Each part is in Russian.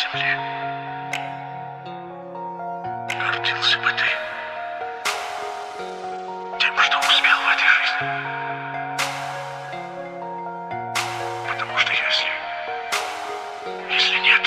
земле. Гордился бы ты тем, что успел в этой жизни. Потому что если нет,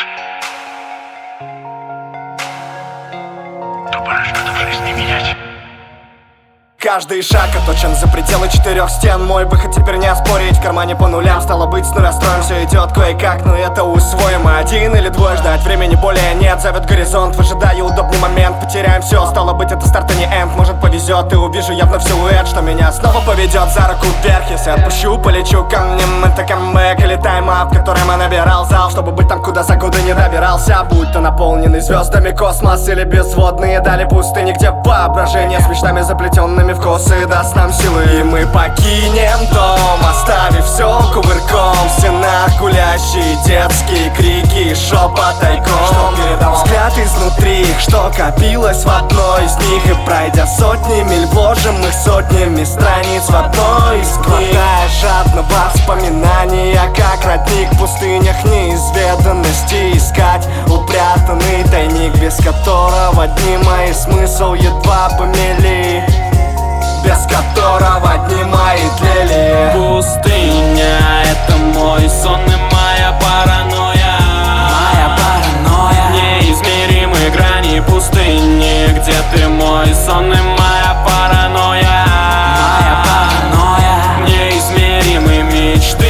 то пора что-то в жизни менять. Каждый шаг оточен за пределы четырех стен. Мой выход теперь не оспорить, в кармане по нулям. Стало быть, с нуля строим, все идет кое-как, но это усвоимо. Один или двое ждать, времени более нет. Зовет горизонт, выжидаю удобный момент. Потеряем все, стало быть, это старт, а не энд. Может повезет, и увижу я вновь силуэт, что меня снова поведет за руку вверх. Если отпущу, полечу камнем. Это камбэк или тайм-ап, который мы набирал зал, чтобы быть там, куда за годы не добирался. Будь то наполненный звездами космос или безводные дали пустыни, где воображение с мечтами заплетенными в косы даст нам силы. И мы покинем дом, оставив все кувырком. В стенах гулящие детские крики, шепот тайком, что передал взгляд изнутри, что копилось в одной из них. И пройдя сотни миль, вложим их сотнями страниц в одной из книг. Хватая жадного вспоминания, как родник в пустынях неизведанности. Искать упрятанный тайник, без которого дни мои смысл едва помели, без которого дни мои тлели. Пустыня — это мой сон и моя паранойя. Моя паранойя. Неизмеримые грани пустыни, где ты мой сон и моя паранойя. Моя паранойя. Неизмеримые мечты.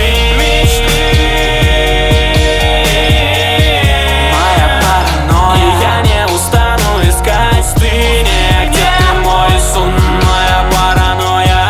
Моя паранойя. И я не устану искать в пустыне, где ты мой сон, моя паранойя.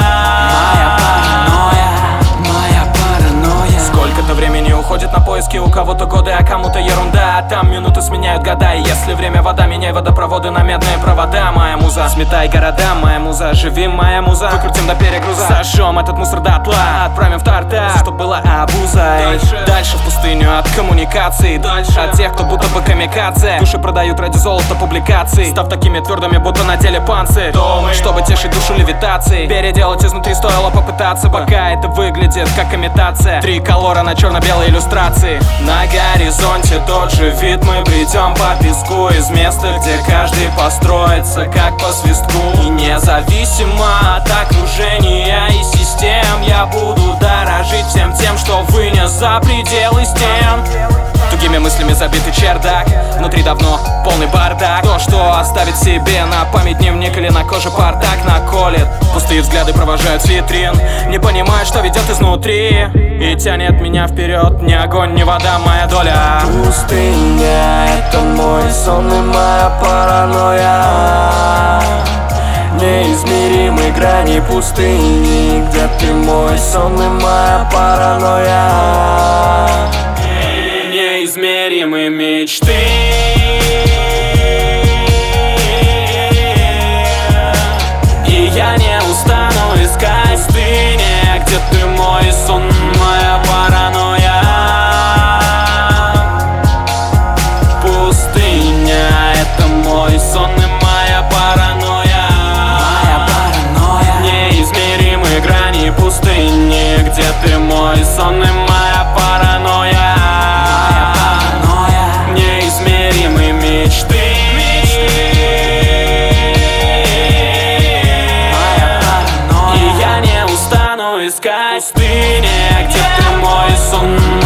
Моя паранойя. Сколько-то времени уходит на поиски, у кого-то годы, а кому-то ерунда. А там минуты сменяют года, и если время вода, меняй водопроводы на медные провода. Моя муза, сметай города, моя муза, живи, моя муза. Выкрутим до перегруза, сожжем этот мусор дотла, отправим в Тартар, чтоб была обузой. Дальше в пустыню от коммуникаций, дальше от тех, кто будто бы камикадзе. Души продают ради золота публикаций, став такими твердыми, будто надели панцирь. Чтобы тешить душу левитацией, переделать изнутри стоило попытаться, пока это выглядит как имитация. Три колора на черно-белой иллюстрации. На горизонте тот же вид, мы бредем по песку из места, где каждый построится как по свистку. И независимо от окружения и систем, я буду дорожить всем тем, что вынес за пределы стен. Тугими мыслями забитый чердак, внутри давно полный бардак. То, что оставить себе на память дневник или на коже бардак наколет. Пустые взгляды провожают с витрин, не понимая, что ведет изнутри, и тянет меня вперед. Ни огонь, ни вода, моя доля. Пустыня — это мой сон и моя паранойя. Неизмеримые грани пустыни, где ты мой сон и моя паранойя. Неизмеримые мечты. И я не устану искать в пустыне, где ты мой сон, моя паранойя. Пустыня — это мой сон и моя паранойя. Моя паранойя. Неизмеримые грани пустыни, где ты мой сон и моя паранойя. Неизмеримые мечты. И я не устану искать в пустыне, где ты мой сон.